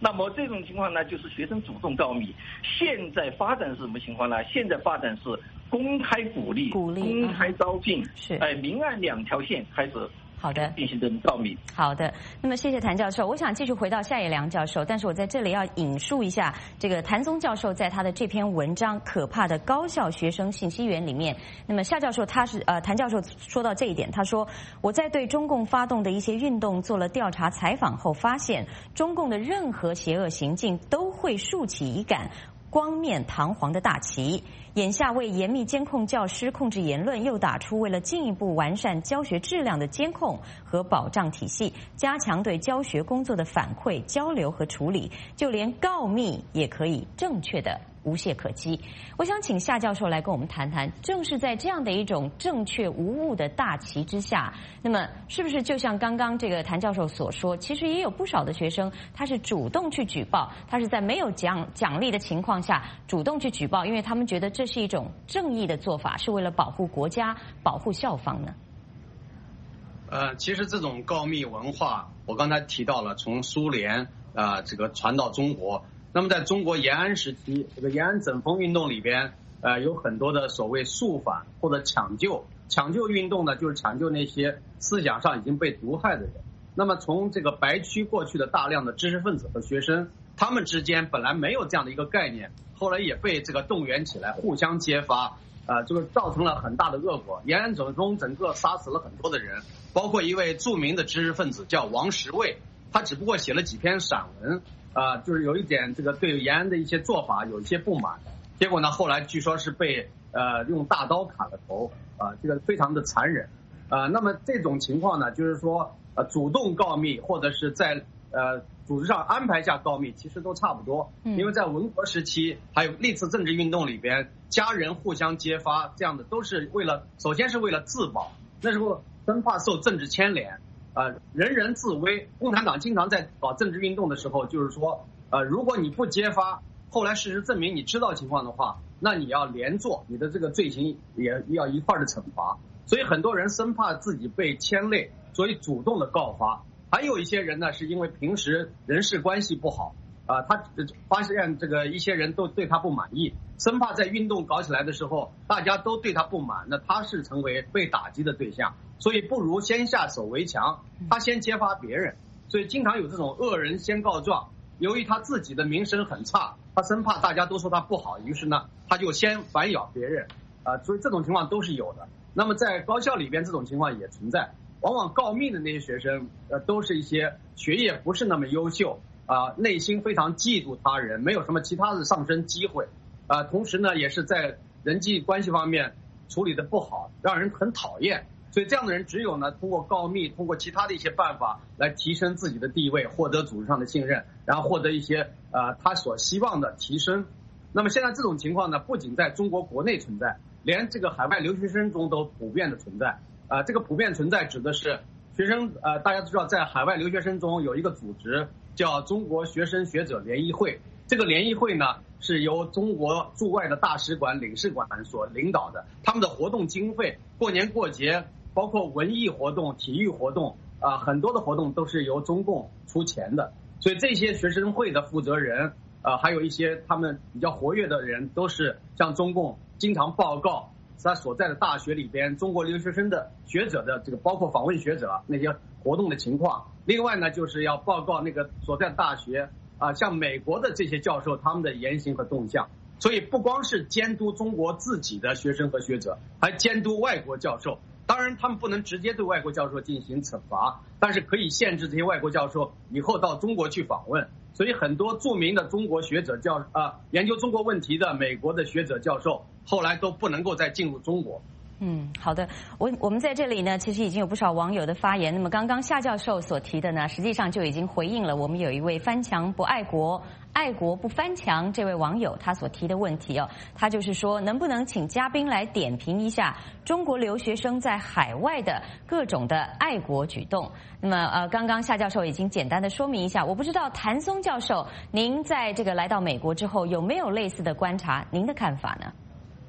那么这种情况呢，就是学生主动告密。现在发展是什么情况呢？现在发展是公开鼓励、 鼓励公开招聘， 是哎，明暗两条线开始。 好的， 进行这种告密。 好的，那么谢谢谭教授。我想继续回到夏业良教授，但是我在这里要引述一下这个谭松教授在他的这篇文章《可怕的高校学生信息源》里面。那么夏教授他是呃谭教授说到这一点，他说我在对中共发动的一些运动做了调查采访后，发现中共的任何邪恶行径都会竖起一杆光面堂皇的大旗。眼下为严密监控教师、控制言论，又打出为了进一步完善教学质量的监控和保障体系，加强对教学工作的反馈、交流和处理，就连告密也可以正确的无懈可击。我想请夏教授来跟我们谈谈，正是在这样的一种正确无误的大旗之下，那么是不是就像刚刚这个谭教授所说，其实也有不少的学生他是主动去举报，他是在没有奖奖励的情况下主动去举报，因为他们觉得这是一种正义的做法，是为了保护国家、保护校方呢？ 呃，其实这种告密文化，我刚才提到了，从苏联啊、呃、这个传到中国。那么在中国延安时期，这个延安整风运动里边，呃，有很多的所谓肃反或者抢救。抢救运动呢，就是抢救那些思想上已经被毒害的人。那么从这个白区过去的大量的知识分子和学生，他们之间本来没有这样的一个概念，后来也被这个动员起来，互相揭发，呃，这个造成了很大的恶果。延安整风整个杀死了很多的人，包括一位著名的知识分子叫王石卫，他只不过写了几篇散文。啊、呃，就是有一点这个对延安的一些做法有一些不满，结果呢，后来据说是被呃用大刀砍了头，啊、呃，这个非常的残忍，啊、呃，那么这种情况呢，就是说呃主动告密或者是在呃组织上安排下告密，其实都差不多，因为在文革时期还有历次政治运动里边，家人互相揭发这样的都是为了，首先是为了自保，那时候生怕受政治牵连。呃，人人自危。共产党经常在搞政治运动的时候，就是说，呃，如果你不揭发，后来事实证明你知道情况的话，那你要连坐，你的这个罪行也要一块的惩罚。所以很多人生怕自己被牵累，所以主动的告发。还有一些人呢，是因为平时人事关系不好，啊、呃，他发现这个一些人都对他不满意，生怕在运动搞起来的时候，大家都对他不满，那他是成为被打击的对象。所以不如先下手为强，他先揭发别人，所以经常有这种恶人先告状。由于他自己的名声很差，他生怕大家都说他不好，于是呢，他就先反咬别人，啊、呃，所以这种情况都是有的。那么在高校里边，这种情况也存在，往往告密的那些学生，呃，都是一些学业不是那么优秀，啊、呃，内心非常嫉妒他人，没有什么其他的上升机会，啊、呃，同时呢，也是在人际关系方面处理的不好，让人很讨厌。所以这样的人只有呢通过告密，通过其他的一些办法来提升自己的地位，获得组织上的信任，然后获得一些呃他所希望的提升。那么现在这种情况呢，不仅在中国国内存在，连这个海外留学生中都普遍的存在。啊、呃，这个普遍存在指的是学生呃大家都知道，在海外留学生中有一个组织叫中国学生学者联谊会，这个联谊会呢是由中国驻外的大使馆、领事馆所领导的，他们的活动经费过年过节。包括文艺活动、体育活动啊、呃，很多的活动都是由中共出钱的，所以这些学生会的负责人啊、呃，还有一些他们比较活跃的人，都是向中共经常报告他所在的大学里边中国留学生的学者的这个，包括访问学者那些活动的情况。另外呢，就是要报告那个所在大学啊、呃，像美国的这些教授他们的言行和动向。所以不光是监督中国自己的学生和学者，还监督外国教授。当然他们不能直接对外国教授进行惩罚，但是可以限制这些外国教授以后到中国去访问。所以很多著名的中国学者教啊、呃、研究中国问题的美国的学者教授后来都不能够再进入中国。 嗯，好的，我我们在这里呢，其实已经有不少网友的发言。那么刚刚夏教授所提的呢，实际上就已经回应了我们有一位翻墙不爱国、爱国不翻墙这位网友他所提的问题哦。他就是说，能不能请嘉宾来点评一下中国留学生在海外的各种的爱国举动？那么呃，刚刚夏教授已经简单的说明一下，我不知道谭松教授，您在这个来到美国之后有没有类似的观察？您的看法呢？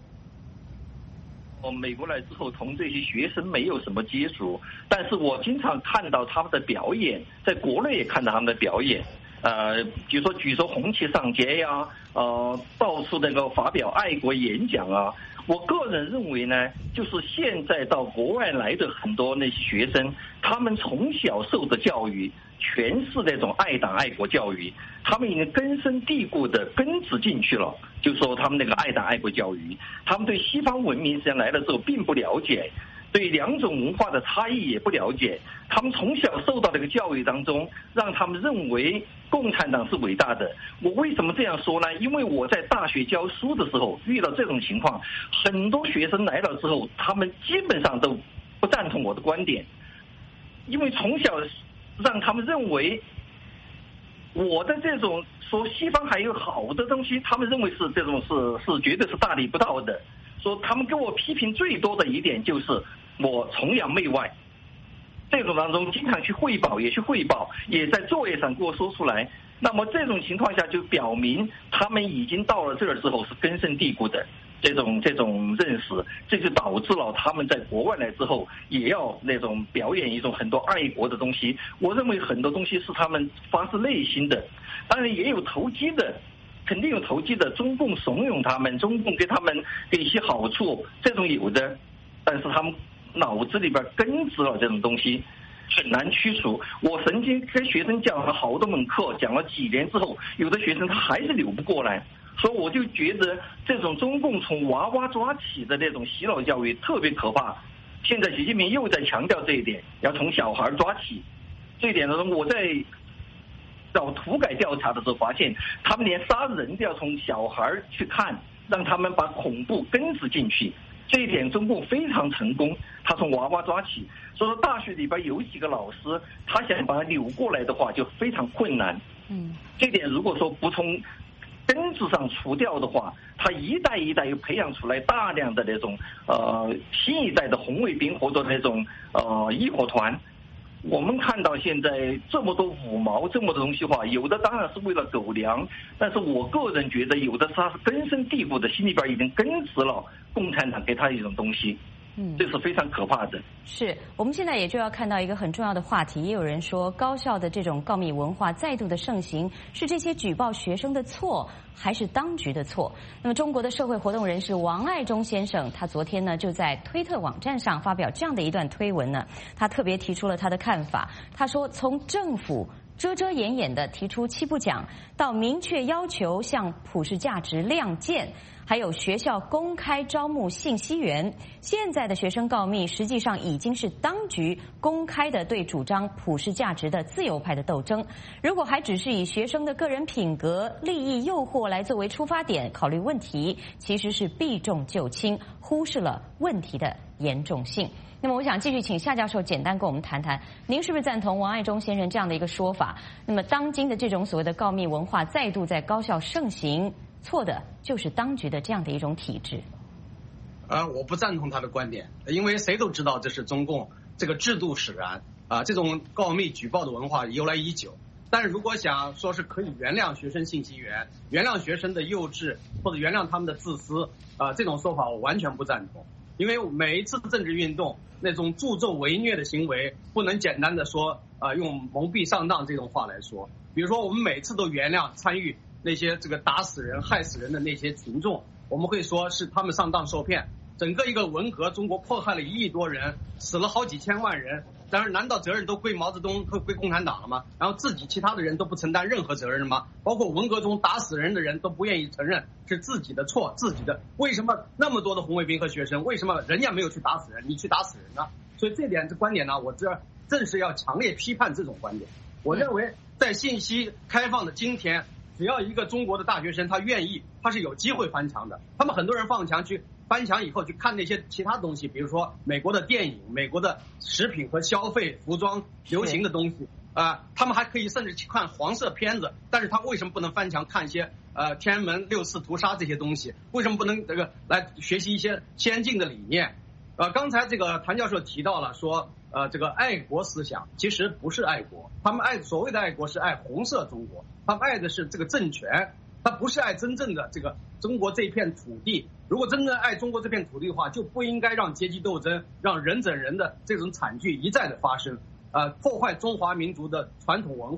我美国来之后，同这些学生没有什么接触，但是我经常看到他们的表演，在国内也看到他们的表演。 呃，比如说举着红旗上街呀，呃，到处那个发表爱国演讲啊。我个人认为呢，就是现在到国外来的很多那些学生，他们从小受的教育全是那种爱党爱国教育，他们已经根深蒂固的根植进去了。就说他们那个爱党爱国教育，他们对西方文明实际上来了之后并不了解，对两种文化的差异也不了解，他们从小受到这个教育当中，让他们认为共产党是伟大的。我为什么这样说呢？因为我在大学教书的时候遇到这种情况，很多学生来了之后，他们基本上都不赞同我的观点，因为从小让他们认为我的这种说西方还有好的东西，他们认为是这种是是绝对是大逆不道的。说他们给我批评最多的一点就是我崇洋媚外，这种当中经常去汇报，也去汇报，也在作业上给我说出来。那么这种情况下就表明他们已经到了这儿之后是根深蒂固的这种这种认识，这就导致了他们在国外来之后也要那种表演一种很多爱国的东西。我认为很多东西是他们发自内心的，当然也有投机的，肯定有投机的，中共怂恿他们，中共给他们给一些好处，这种有的，但是他们脑子里边根植了这种东西，很难驱除。我曾经跟学生讲了好多门课，讲了几年之后，有的学生他还是扭不过来，所以我就觉得这种中共从娃娃抓起的那种洗脑教育特别可怕。现在习近平又在强调这一点，要从小孩抓起。这一点呢，我在找土改调查的时候发现，他们连杀人都要从小孩去看，让他们把恐怖根植进去。这一点中共非常成功，他从娃娃抓起。所以说大学里边有几个老师，他想把他扭过来的话就非常困难。 嗯， 这点如果说不从根子上除掉的话，他一代一代又培养出来大量的那种呃新一代的红卫兵或者那种呃义和团。我们看到现在这么多五毛这么多东西话，有的当然是为了狗粮，但是我个人觉得有的它是根深蒂固的，心里边已经根植了共产党给他一种东西。嗯，这是非常可怕的。 是我们现在也就要看到一个很重要的话题，也有人说高校的这种告密文化再度的盛行，是这些举报学生的错，还是当局的错？那么中国的社会活动人士王爱忠先生，他昨天呢就在推特网站上发表这样的一段推文呢，他特别提出了他的看法。他说，从政府遮遮掩掩地提出七不讲，到明确要求向普世价值亮剑，还有学校公开招募信息源，现在的学生告密实际上已经是当局公开的对主张普世价值的自由派的斗争。如果还只是以学生的个人品格、利益诱惑来作为出发点考虑问题，其实是避重就轻，忽视了问题的严重性。那么我想继续请夏教授简单跟我们谈谈，您是不是赞同王爱忠先生这样的一个说法？那么当今的这种所谓的告密文化再度在高校盛行，错的就是当局的这样的一种体制。 呃，我不赞同他的观点，因为谁都知道这是中共这个制度使然啊，这种告密举报的文化由来已久。但是如果想说是可以原谅学生信息源，原谅学生的幼稚，或者原谅他们的自私啊，这种说法我完全不赞同。因为每一次政治运动那种助纣为虐的行为，不能简单的说啊、呃、用蒙蔽上当这种话来说。比如说我们每次都原谅参与那些这个打死人害死人的那些群众，我们会说是他们上当受骗。整个一个文革，中国迫害了一亿多人，死了好几千万人，但是难道责任都归毛泽东和归共产党了吗？然后自己其他的人都不承担任何责任吗？包括文革中打死人的人都不愿意承认是自己的错，自己的。为什么那么多的红卫兵和学生，为什么人家没有去打死人，你去打死人呢？所以这点这观点呢，我这正是要强烈批判这种观点。我认为在信息开放的今天，只要一个中国的大学生他愿意，他是有机会翻墙的。他们很多人放墙去翻墙以后去看那些其他东西，比如说美国的电影、美国的食品和消费、服装、流行的东西啊、呃，他们还可以甚至去看黄色片子。但是他为什么不能翻墙看一些呃天安门六四屠杀这些东西？为什么不能这个来学习一些先进的理念？呃，刚才这个谭教授提到了说，呃，这个爱国思想其实不是爱国，他们爱所谓的爱国是爱红色中国，他们爱的是这个政权，他不是爱真正的这个中国这片土地。如果真正爱中国这片土地的话，就不应该让阶级斗争、让人整人的这种惨剧一再的发生，呃，破坏中华民族的传统文化，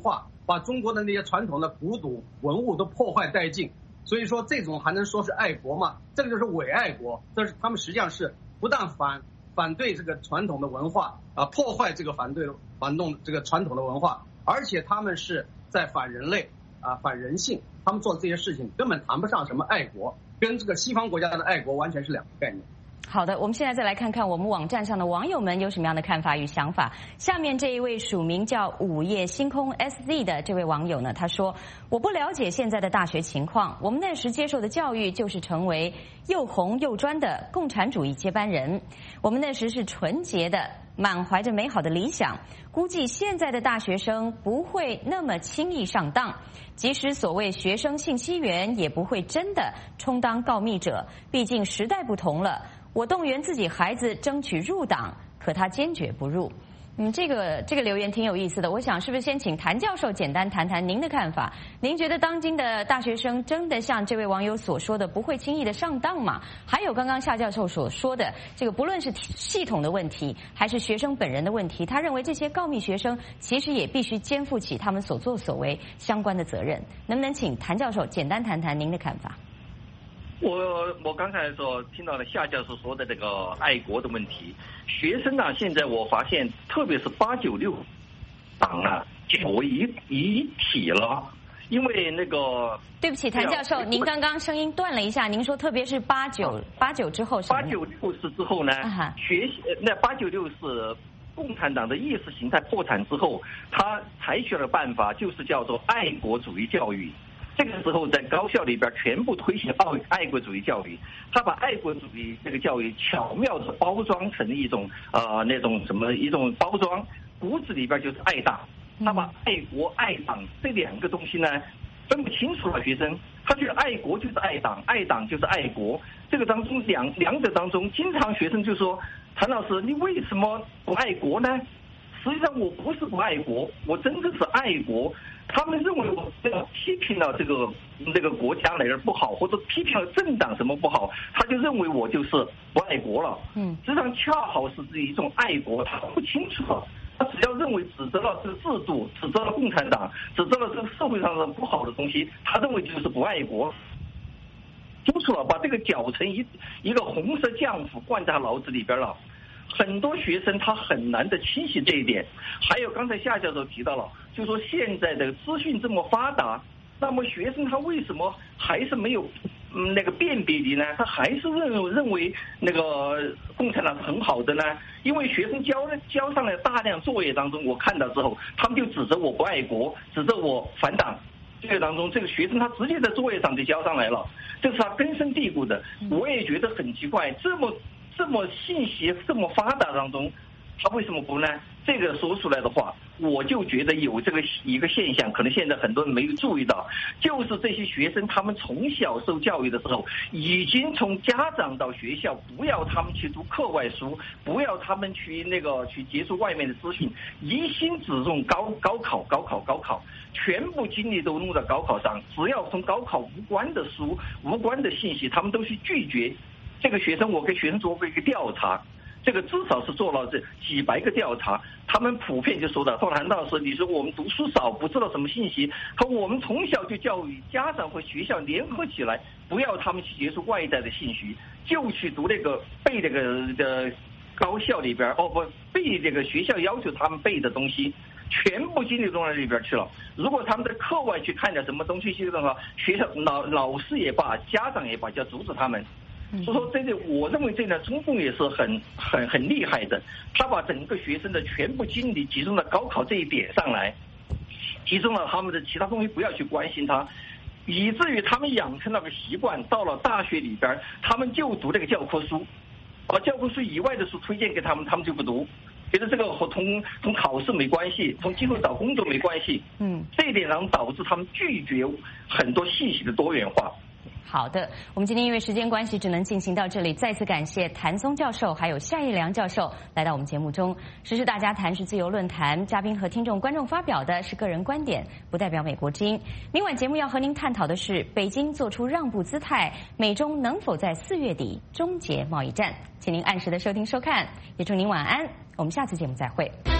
把中国的那些传统的古董文物都破坏殆尽。所以说这种还能说是爱国吗？这个就是伪爱国，这是他们实际上是不但反反对这个传统的文化啊，破坏这个反对反动这个传统的文化，而且他们是在反人类啊，反人性。他们做这些事情根本谈不上什么爱国，跟这个西方国家的爱国完全是两个概念。 好的，我们现在再来看看我们网站上的网友们有什么样的看法与想法。下面这一位署名叫午夜星空 S Z 的这位网友呢，他说：我不了解现在的大学情况，我们那时接受的教育就是成为又红又专的共产主义接班人，我们那时是纯洁的，满怀着美好的理想，估计现在的大学生不会那么轻易上当，即使所谓学生信息源也不会真的充当告密者，毕竟时代不同了。我动员自己孩子争取入党，可他坚决不入。嗯，这个这个留言挺有意思的，我想是不是先请谭教授简单谈谈您的看法？您觉得当今的大学生真的像这位网友所说的不会轻易的上当吗？还有刚刚夏教授所说的这个，不论是系统的问题还是学生本人的问题，他认为这些告密学生其实也必须肩负起他们所作所为相关的责任。能不能请谭教授简单谈谈您的看法？ 我我刚才所听到的夏教授说的这个爱国的问题，学生啊，现在我发现，特别是八九六党啊，结为一一体了。因为那个， 对不起，谭教授，您刚刚声音断了一下，您说特别是八九八九之后， 八九六是之后呢， 啊、 学习那八九六是共产党的意识形态破产之后，他采取了办法，就是叫做爱国主义教育。这个时候，在高校里边全部推行爱爱国主义教育，他把爱国主义这个教育巧妙的包装成一种呃那种什么一种包装，骨子里边就是爱党，他把爱国爱党这两个东西呢分不清楚了。学生他觉得爱国就是爱党，爱党就是爱国，这个当中两两者当中，经常学生就说：谭老师，你为什么不爱国呢？实际上我不是不爱国，我真正是爱国。他们认为我这个批评了这个这个国家哪儿不好，或者批评了政党什么不好，他就认为我就是不爱国了。嗯，实际上恰好是这一种爱国，他不清楚了。他只要认为指责了这个制度，指责了共产党，指责了这个社会上的不好的东西，他认为就是不爱国。清楚了，把这个搅成一一个红色浆糊灌在他脑子里边了。很多学生他很难的清晰这一点。还有刚才夏教授提到了，就说现在的资讯这么发达，那么学生他为什么还是没有嗯那个辨别力呢？他还是认认为那个共产党是很好的呢？因为学生交交上了大量作业当中，我看到之后，他们就指责我不爱国，指责我反党。这个当中，这个学生他直接在作业上就交上来了，这是他根深蒂固的。我也觉得很奇怪，这么。这么信息这么发达当中，他为什么不呢？这个说出来的话，我就觉得有这个一个现象，可能现在很多人没有注意到，就是这些学生他们从小受教育的时候，已经从家长到学校，不要他们去读课外书，不要他们去那个去接触外面的资讯，一心只重高高考高考高考，全部精力都弄到高考上，只要从高考无关的书无关的信息，他们都去拒绝。这个学生，我给学生做过一个调查，这个至少是做了这几百个调查，他们普遍就说的，说谭老师，你说我们读书少，不知道什么信息，可我们从小就教育家长和学校联合起来，不要他们去接触外在的信息，就去读那个背那个的高校里边，哦不背这个学校要求他们背的东西，全部精力都在里边去了。如果他们在课外去看点什么东西去的话，学校老老师也罢，家长也罢，就要阻止他们。所以说，这个我认为这呢，中共也是很很很厉害的，他把整个学生的全部精力集中到高考这一点上来，集中了他们的其他东西不要去关心他，以至于他们养成了个习惯，到了大学里边，他们就读这个教科书，把教科书以外的书推荐给他们，他们就不读，觉得这个和同同考试没关系，同今后找工作没关系。嗯，这一点然后导致他们拒绝很多信息的多元化。 好的，我们今天因为时间关系只能进行到这里，再次感谢谭松教授还有夏一良教授来到我们节目中。时事大家谈是自由论坛，嘉宾和听众观众发表的是个人观点，不代表美国之音。明晚节目要和您探讨的是北京做出让步姿态，美中能否在四月底终结贸易战？请您按时的收听收看，也祝您晚安，我们下次节目再会。